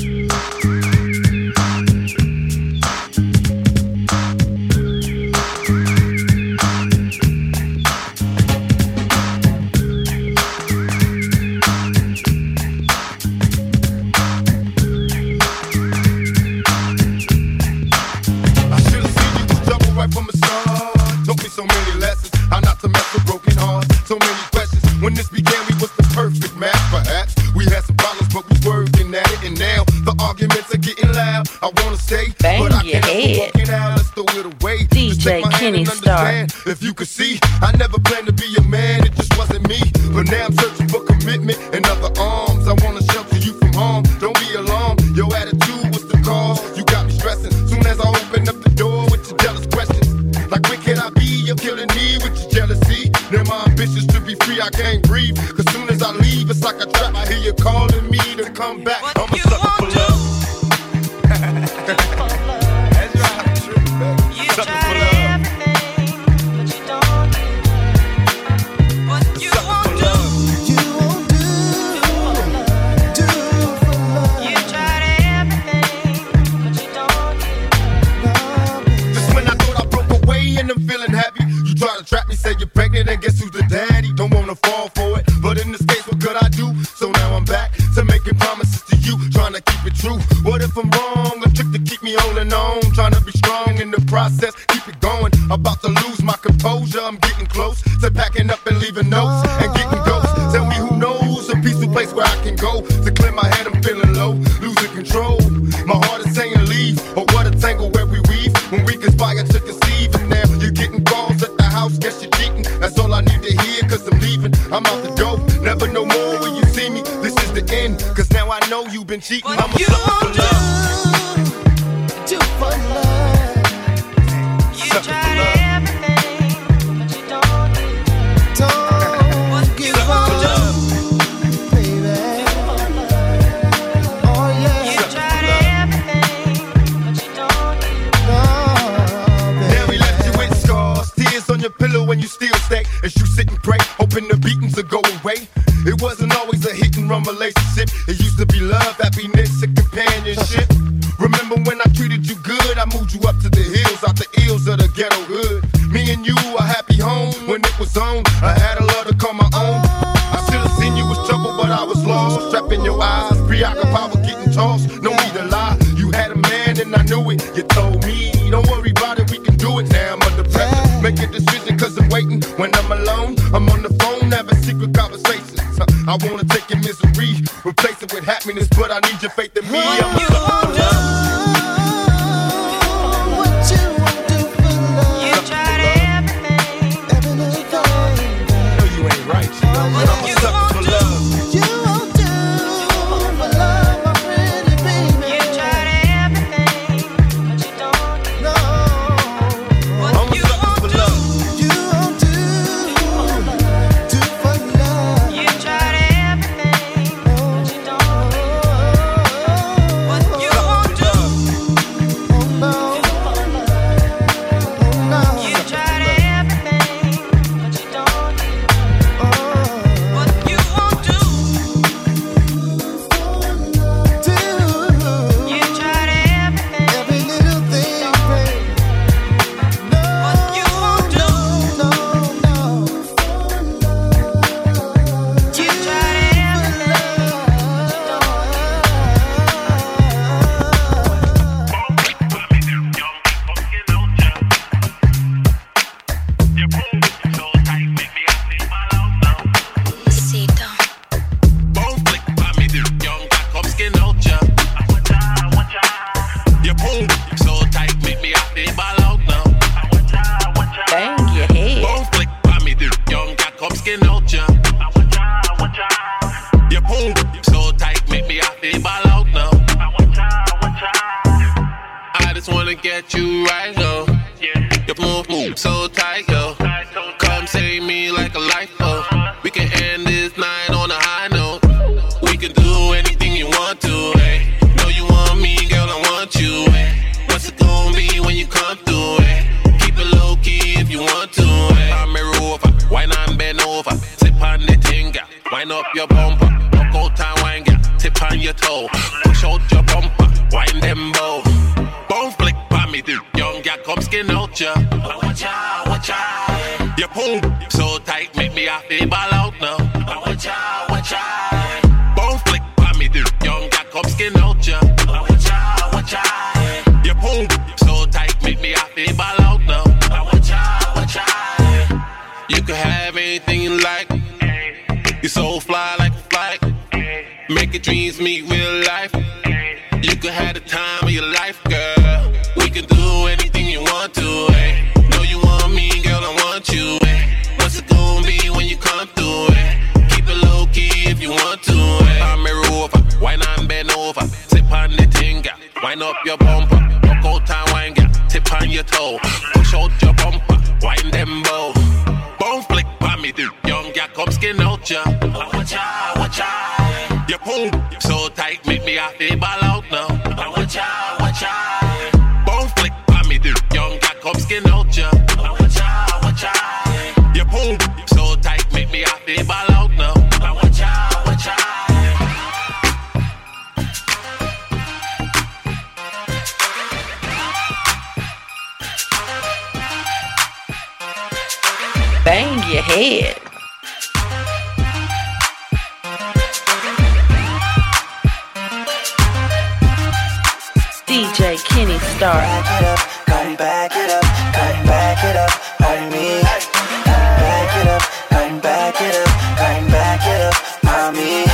From the start, taught me so many lessons. How not to mess with broken hearts. So many questions. When this began, we was the perfect match. Perhaps we had some problems, but we working at it. And now the arguments are getting loud. I wanna stay, Bang but I your can't head. walk it out. Let's throw it away. D J Kenny Starr. If you could see, I never planned to be a man. It just wasn't me. But now I'm searching for commitment and other arms. I wanna shelter you from harm. Don't be alarmed. Your attitude was the cause. You got me stressing. Soon as I open up the door with your jealous questions. Like when can I be? You're killing me with your jealousy. Now my ambitions to be free, I can't breathe. Cause soon as I leave, it's like a trap. I hear you calling me to come back. I'm a sucker for love. That's right, true, baby. Sucker for love. But you don't get what you trick to keep me holding on. Trying to be strong in the process, keep it going. About to lose my composure, I'm getting close to packing up and leaving notes and getting ghosts. Tell me who knows a peaceful place where I can go to clear my head. I'm feeling low, losing control. My heart is saying leave, or what a tangle where we weave when we conspire to conceive. And now you're getting calls at the house, guess you're cheating. That's all I need to hear, cause I'm leaving. I'm out the door, never no more when you see me. This is the end, cause now I know you've been cheating. I'm a sucker for love. Do for love. You Sucker tried for love. everything, but you don't give Don't give up, baby. Oh yeah. You tried everything, but you don't give up. Now we left you with scars, tears on your pillow when you still stay. As you sit and pray, hoping the beatings will go away. It wasn't always a hit and run relationship. It used to be love, happiness, and companionship. Remember when I treated you good? I moved you up to the hills, out the ills of the ghetto hood. Me and you, a happy home when it was on. I had a love to call my own. I should have seen you was trouble, but I was lost. Trapped in your eyes, preoccupied with getting tossed. No need to lie, you had a man and I knew it. You told me, don't worry about it, we can do it. Now I'm under pressure, make a decision cause I'm waiting. When I'm alone, I'm on the phone, having secret conversations. I wanna take your misery, replace it with happiness, but I need your faith in me. I'm a sucker for love. What you won't do for love. You tried everything, every little thing. No, you ain't right, you know, but I'm a sucker for love. You won't do for love, my pretty baby. You tried everything, but you don't give no. I'm a sucker for love. You won't do, do for love. You tried everything, but you don't give what you won't do. Oh no, oh no. You tried everything, but you don't give what you won't do. Do you tried everything, every little thing, babe. What you won't do. No, no. You tried Bone flick by me, the young got come skin out ya. Your boom so tight, make me have to ball out now. Bang your head. Bone flick by me, the young got come skin out ya. Your boom so tight, make me have to ball out now. I just wanna get you right now. Your move move so tight, yo. Come save me like a lifeboat. We can end this night on a high note. We can do anything you want to, hey. Know you want me, girl, I want you, hey. What's it gonna be when you come through, hey? Keep it low key if you want to, hey. I'm mirror over, why not bend over? Tip on the thing, girl. Wind up your bumper. Walk out time, wine, girl. Tip on your toe. Push out your bumper, wind them both. Bone flick by me, dude. Young girl, come skin out ya. Watch out, watch out. Your boom so tight, make me have to ball out now. Watch out, watch out. Bone flick by me, dude. Young girl, come skin out ya. Watch out, watch out. Your boom so tight, make me have to ball out now. Watch out, watch out. You can have anything you like. You're so fly like a flight. Make your dreams meet real life. You could have the time of your life, girl. We can do anything you want to, hey. Know you want me, girl, I want you, hey. What's it gonna be when you come through, hey? Keep it low key if you want to, hey. I'm mirror over, why not bend over? Tip on the thing, girl. Wind up your bumper. Walk out time, wine, girl. Tip on your toe. Push out your bumper. Wind them both. Bone flick by me, dude. Young girl, come skin out ya. Watch out, watch out. Your boom so tight, make me have to ball out now. Watch out, watch out. Bone flick by me, dude. Young girl, come skin out ya. Watch out, watch out. Your boom so tight, make me have to ball out now. Watch out, watch out. Bang your head. D J Kenny Star. Back it up, come back it up, come back it up on me. Back it up, come back it up, come back it up, mommy.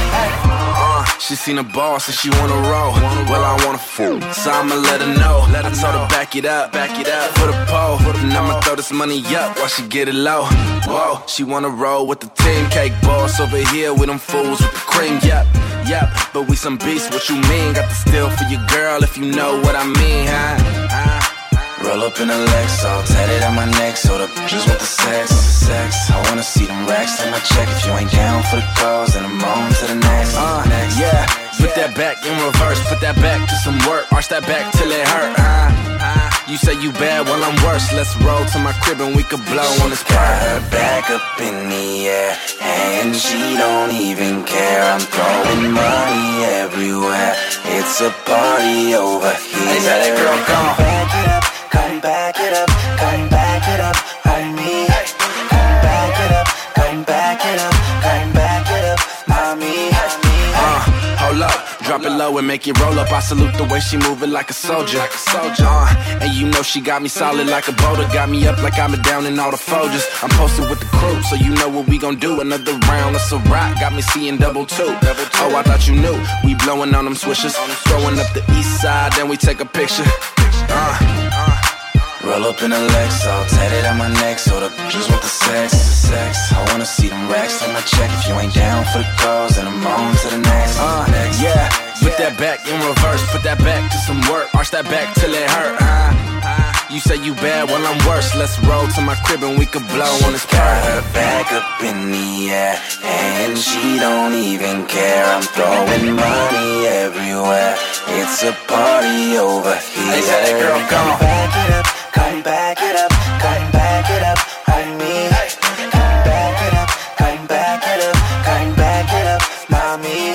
Uh, she seen a boss and she wanna roll. Well, I wanna fool, so I'ma let her know. I told her back it up, back it up for the pole. And I'ma throw this money up while she get it low. Whoa, she wanna roll with the team cake boss over here with them fools with the cream. Yep, yep, but we some beasts. What you mean? Got the steal for your girl if you know what I mean, huh? huh? Roll up in a Lexo, tatted on my neck, so the bitches want the sex, sex. I wanna see them racks, take my check. If you ain't down for the cause, then I'm on to the next. Uh, next. Yeah, put that back in reverse, put that back to some work, arch that back till it hurt, huh? huh? You say you bad, well I'm worse. Let's roll to my crib and we could blow on this part. Got her back up in the air, and she don't even care. I'm throwing money everywhere. It's a party over here. Hey, that girl gone. Back it up. Come back it up, come back it up on me. Come back it up, come back it up, come back it up, mommy. Uh, hold up, drop it low and make it roll up. I salute the way she moving like a soldier, like a soldier. Uh, and you know she got me solid like a boulder, got me up like I'm down in all the Folgers. I'm posted with the crew, so you know what we gon' do. Another round, that's a rock, got me seeing double two. Oh, I thought you knew, we blowing on them swishers, throwing up the east side, then we take a picture. Uh, uh. Roll up in a Lexo, tatted on my neck, so the bitches want the sex, sex. I wanna see them racks, take my check. If you ain't down for the cause, then I'm on to the next. Uh, next. Yeah, put that back in reverse, put that back to some work, arch that back till it hurt, huh? huh? You say you bad, well I'm worse. Let's roll to my crib and we could blow on this part. Got her back up in the air, and she don't even care. I'm throwing money everywhere. It's a party over here. Hey, that girl gone. Back it up. Come back it up, come back it up on me. Come back it up, come back it up, come back it up, mommy.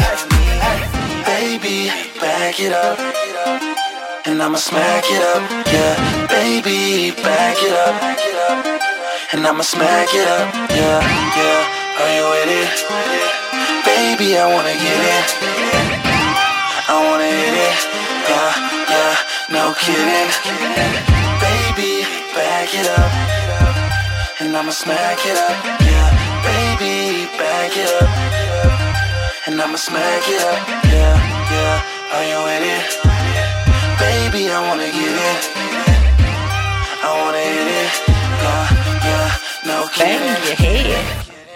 Baby, back it up, and I'ma smack it up, yeah. Baby, back it up, and I'ma smack it up, yeah, yeah. Are you with it? Baby, I wanna get it, I wanna hit it, yeah, yeah, no kidding. Baby, back it up, and I'ma smack it up, yeah. Baby, back it up, and I'ma smack it up, yeah, yeah. Are you with it? Baby, I wanna get it, I wanna hit it, yeah, yeah, no kidding. Bang your head.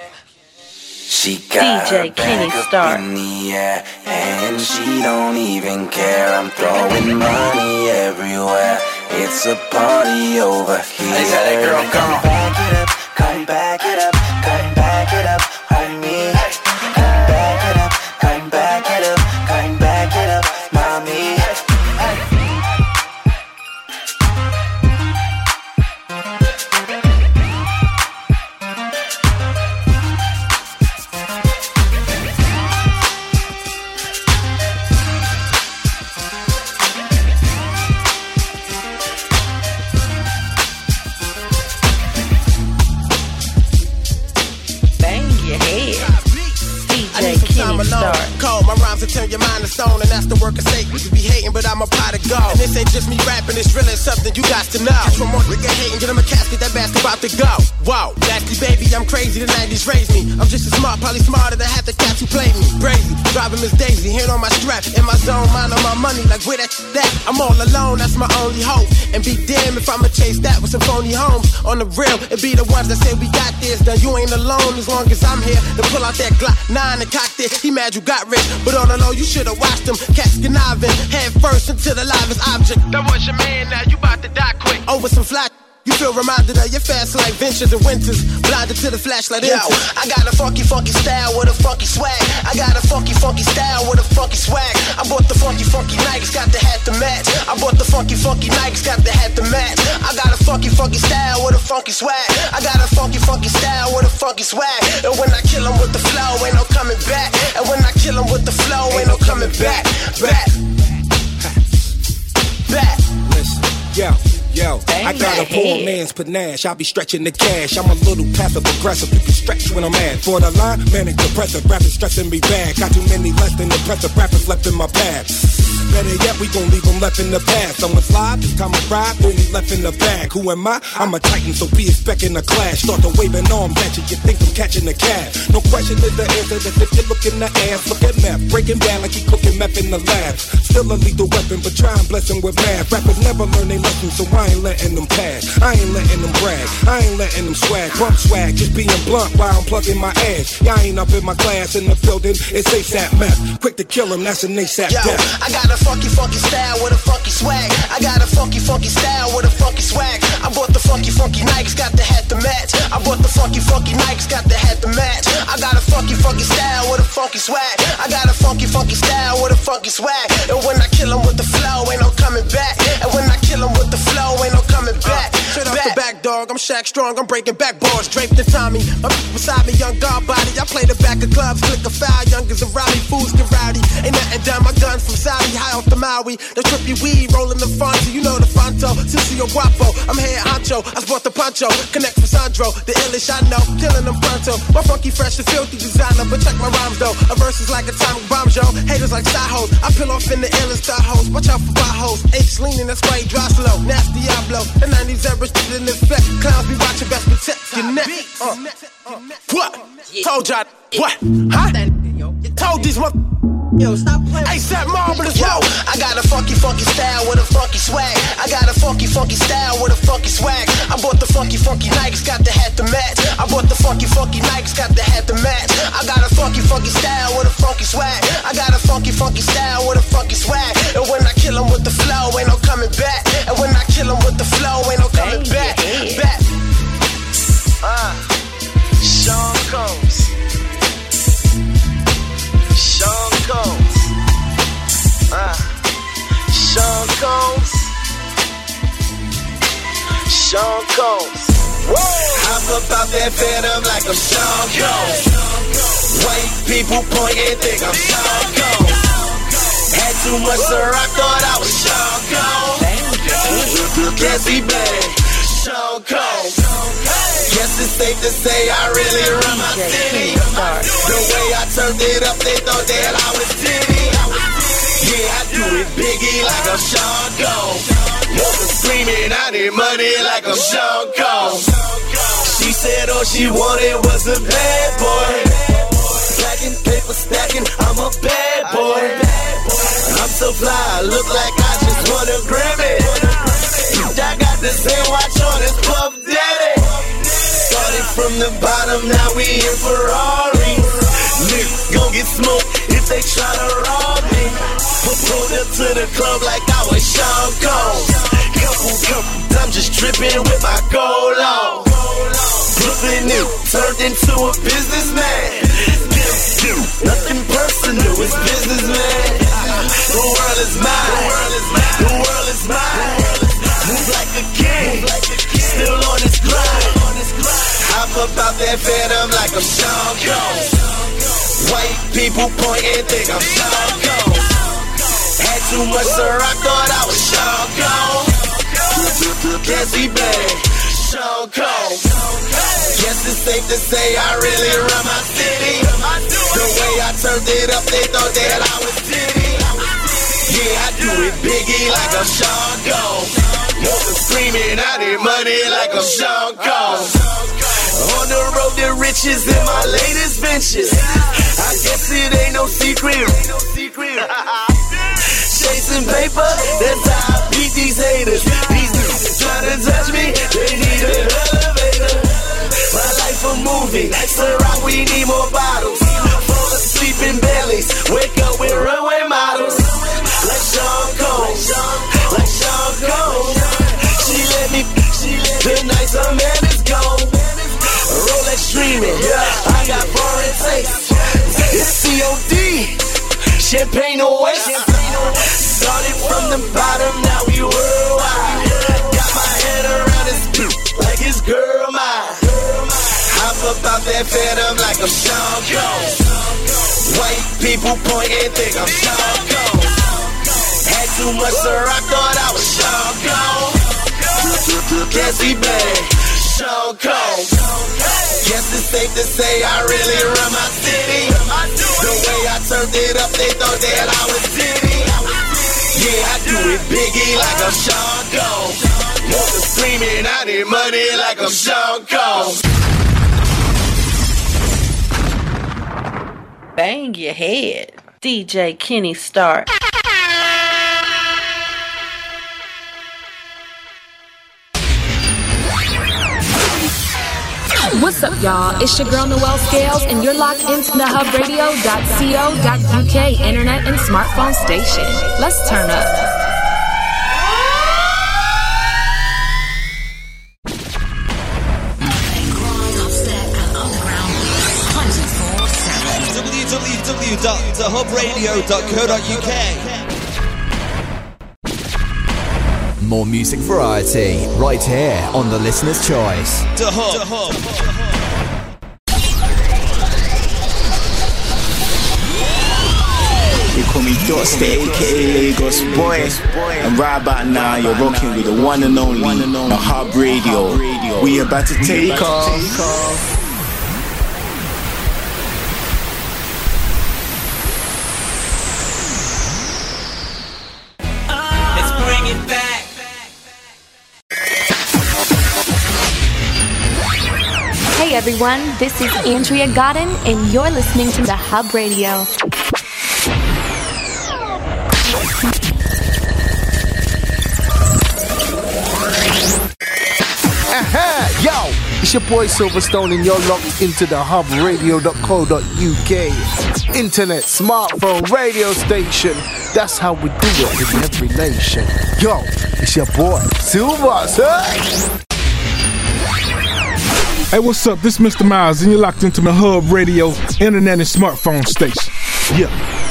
She got D J her Kenny back Star. up in the air, and she don't even care. I'm throwing money everywhere. It's a party over here. Hey, that girl gone. Come back it up, come back it up, come back it up on me. Come back it up, come back it up, come back it up, mommy. Cold, my rhymes will turn your mind to stone, and that's the work of Satan. You be hating, but I'm a pot of gold. And this ain't just me rapping, it's really something you got to know. Catch one more nigga hating, get him a casket, that basket about to go. Whoa, nasty baby, I'm crazy, the nineties raised me. I'm just as smart, probably smarter than half the cats who played me. Crazy, driving Miss Daisy, hand on my strap, in my zone, mind on my money, like where that that. I'm all alone, that's my only hope. And be damned if I'ma chase that with some phony homes. On the real, it be the ones that say we got this. Now you ain't alone as long as I'm here. To pull out that Glock nine and cock this. He mad you got rich, but on the low you should've watched him. Cats conniving, head first into the livest object. That was your man, now you bout to die quick. Over some flat. You feel reminded of your fast life ventures and winters. Blinded to the flashlight. Yo, I got a funky, funky style with a funky swag. I got a funky, funky style with a funky swag. I bought the funky, funky Nikes, got the hat to match. I bought the funky, funky Nikes, got the hat to match. I got a funky, funky style with a funky swag. I got a funky, funky style with a funky swag. And when I kill 'em with the flow, ain't no coming back. And when I kill 'em with the flow, ain't no coming back. Back. Back. Listen, yo. Yo, I got a poor man's panache. I be stretching the cash. I'm a little passive aggressive. You can stretch when I'm mad. For the line, manic depressive. Rappers stressing me bad. Got too many less than impressive rappers left in my pad. Better yet, we gon' leave them left in the past. Someone slide, this time I ride, only left in the bag. Who am I? I'm a titan, so be expecting a clash. Start to waving arms at you, you think I'm catching a cab. No question is the answer, that's if you look in the ass. Look at meth, breaking down like he cooking meth in the lab. Still a lethal weapon, but try and bless him with math. Rappers never learn their lessons, so I ain't letting them pass. I ain't letting them brag, I ain't letting them swag. Bump swag, just being blunt while I'm plugging my ass. Y'all ain't up in my class in the building, it's ASAP meth. Quick to kill him, that's an ASAP Yo, death. I got a funky, funky style with a funky swag. I got a funky, funky style with a funky swag. I bought the funky, funky Nikes, got the hat to match. I bought the funky, funky Nikes, got the hat to match. I got a funky, funky style with a funky swag. I got a funky, funky style with a funky swag. And when I kill 'em with the flow, ain't no coming back. And when I kill 'em with the flow, ain't no coming back. Uh, straight off the back, dog, I'm Shaq Strong, I'm breaking backboards, draped in Tommy. My beside me, young guard body. I play the back of clubs, click a foul, youngers around me, fools get rowdy. Ain't nothing done, my guns from Saudi, high off the Maui. The trippy weed, rolling the Fonzie, you know the Fonto. Cicio Guapo, I'm head honcho, I sport the poncho. Connect for Sandro, the illish I know, killing them pronto. My funky, fresh, and filthy designer, but check my rhymes though. A verse is like atomic bombs, yo. Haters like Sahos, I peel off in the illest star hoes. Watch out for potholes, H leaning, that's why he drives slow. Nasty Diablo, the nineties ever shit in effect. Clowns be watching, best protect your neck. Uh. What? Told y'all, what? Huh? Told these mother. Yo, stop playing. ASAP Marvelous. Yo, I got a funky, funky style with a funky swag. I got a funky, funky style with a funky swag. I bought the funky, funky Nikes, got the hat to match. I bought the funky, funky Nikes, got the hat to match. I got a funky, funky style with a funky swag. I got a funky, funky style with a funky swag. And when I kill 'em with the flow, ain't no coming back. And when I kill 'em with the flow, ain't no coming back. Back. Uh, Sean Combs. Sean Combs. Uh, Sean Combs. Sean Combs. Whoa! I'm about that phantom like I'm Sean Combs. White people point and think I'm Sean Combs. Had too much sir, I thought I was Sean Combs. Guess he bad. Sean Combs. Guess it's safe to say I really run my city. The way I turned it up, they thought that I was Diddy. Yeah, I do it biggie like I'm Sean Combs. Woman screaming, I need money like I'm Sean Combs. She said all she wanted was a bad boy. Stacking paper, stacking, I'm a bad boy. I'm so fly, I look like I just won a Grammy. I got the same watch on as Puff Daddy. Started from the bottom, now we in Ferraris. Niggas gon' get smoked if they tryna rob me. Pulled up to the club like I was Sean Combs. Couple, couple, I'm just tripping with my gold on. Brooklyn new, turned into a businessman. Nothing personal, it's businessman. The world is mine, the world is mine. Move like a king, still on his grind. I'm about that phantom like I'm Sean Combs. White people point and think I'm Sean Combs. Had too much sir, I thought I was Sean Combs. Guess he bad, Sean Combs. Guess it's safe to say I really run my city. The way I turned it up, they thought that I was Diddy. Yeah, I do it biggie like I'm Sean Combs. Woman screaming, I need money like I'm Sean Combs. On the road to riches in my latest ventures. I guess it ain't no secret. Chasing paper, that's how I beat these haters. These niggas trying to touch me, they need an elevator. My life a movie, sir, we need more bottles. Fall asleep in bellies, wake up with runway models. Like Sean Combs, like Sean Combs. She let me, she let the nights a man is gone. Rolex streaming, I got foreign taste. It's C O D, champagne away. Started from the bottom, now we worldwide. Got my head around his like his girl mine. Hop about that phantom like I'm Sean Combs. White people point and think I'm Sean Combs. Had too much sir, I thought I was Sean Combs. Guess he bad, Sean Combs. Guess it's safe to say I really run my city. The way I turned it up, they thought that I was Diddy. Yeah, I do it biggie like I'm Sean Combs. Want to screaming, I need money like I'm Sean Combs. Bang your head. D J Kenny Starr. What's up, y'all? It's your girl Noelle Scales, and you're locked into the hub radio dot co dot U K internet and smartphone station. Let's turn up. w w w dot the hub radio dot co dot U K. More music variety right here on the listener's choice. The Hub. The Hub. You call me Dust, the A K A Lagos boy. And right about now, you're rocking with the one and only, the Hub Radio. We about to take off. Hey everyone, this is Andrea Godden, and you're listening to the Hub Radio. Aha! Yo! It's your boy Silverstone, and you're locked into the hub radio dot co dot U K. Internet, smartphone, radio station. That's how we do it in every nation. Yo, it's your boy Silver, sir. Hey, what's up? This is Mister Miles, and you're locked into the Hub Radio, internet, and smartphone station. Yeah.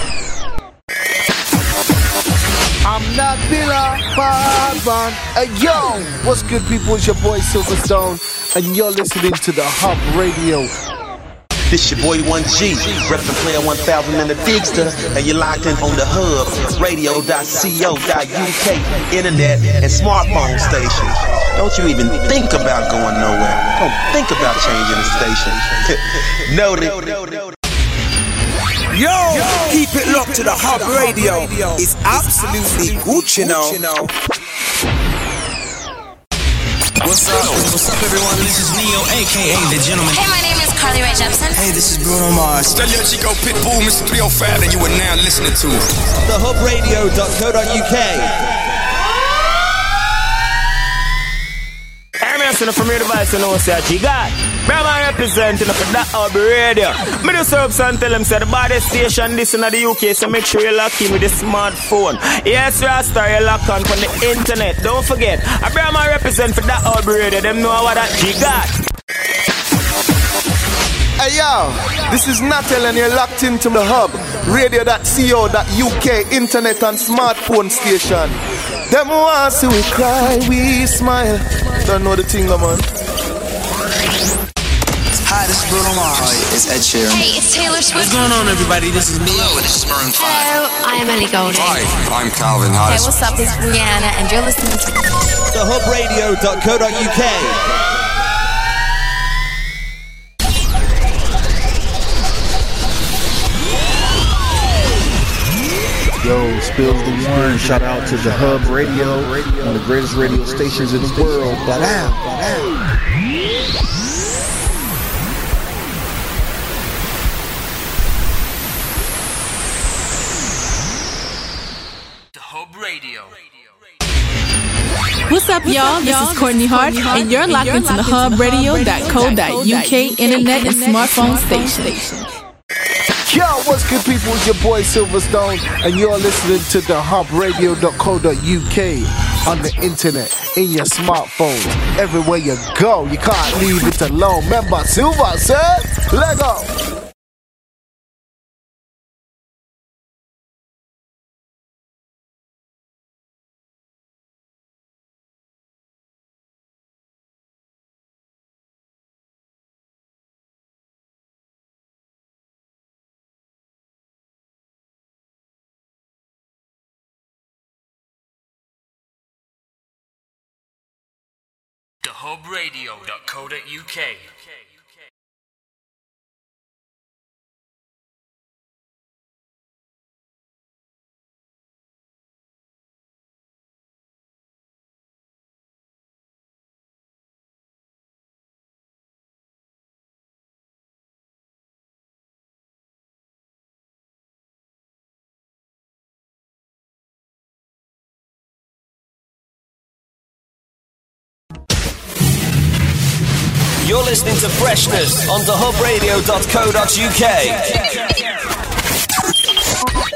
I'm not Billa Barbon. Hey, yo, what's good, people? It's your boy Silverstone, and you're listening to the Hub Radio. This your boy one G, reppin' player one thousand in the Digster, and you're locked in on the Hub radio dot co dot U K internet and smartphone station. Don't you even think about going nowhere. Don't think about changing the station. Noted. Yo, keep it locked to the Hub Radio. It's absolutely good, you know. What's up? What's up, everyone? This is Neo, aka The Gentleman. Hey, my name is Carly Rae Jepsen. Hey, this is Bruno Mars. Tell your Chico Pitbull, Mister three oh five, and you are now listening to the hub radio dot co dot U K. I'm listening from your device, you know, say, G God. I'm representing for that Hub Radio. Me do serve and tell them, say, the body station, this in the U K, so make sure you lock in with the smartphone. Yes, Rasta, you lock on from the internet. Don't forget, I represent for that Hub Radio. Them know what that G God. Hey yo, this is Natal, and you're locked into the hub radio dot co dot U K internet and smartphone station. Them want see we cry, we smile. Don't know the thing, man. Hi, this is Bruno Mars. Hi, it's Ed Sheeran. Hey, it's Taylor Swift. What's going on, everybody? This is Neo, and this is Maroon five. Hello, I am Ellie Goulding. Hi, I'm Calvin Hey, Harris. what's up? It's Rihanna, and you're listening to the hub radio dot co dot U K. Yo, Spills the One. Shout out to the Hub Radio, one of the greatest radio stations in the world. Blah, blah, blah. What's up, y'all? This is Courtney Hart, and you're locked into the hub radio dot co dot U K internet and smartphone station. Yo, what's good, people? It's your boy Silverstone, and you're listening to the hub radio dot co dot U K on the internet, in your smartphones, everywhere you go. You can't leave it alone. Remember, Silver, sir? Let go. the hub radio dot co dot U K. You're listening to Freshness on the hub radio dot co dot uk.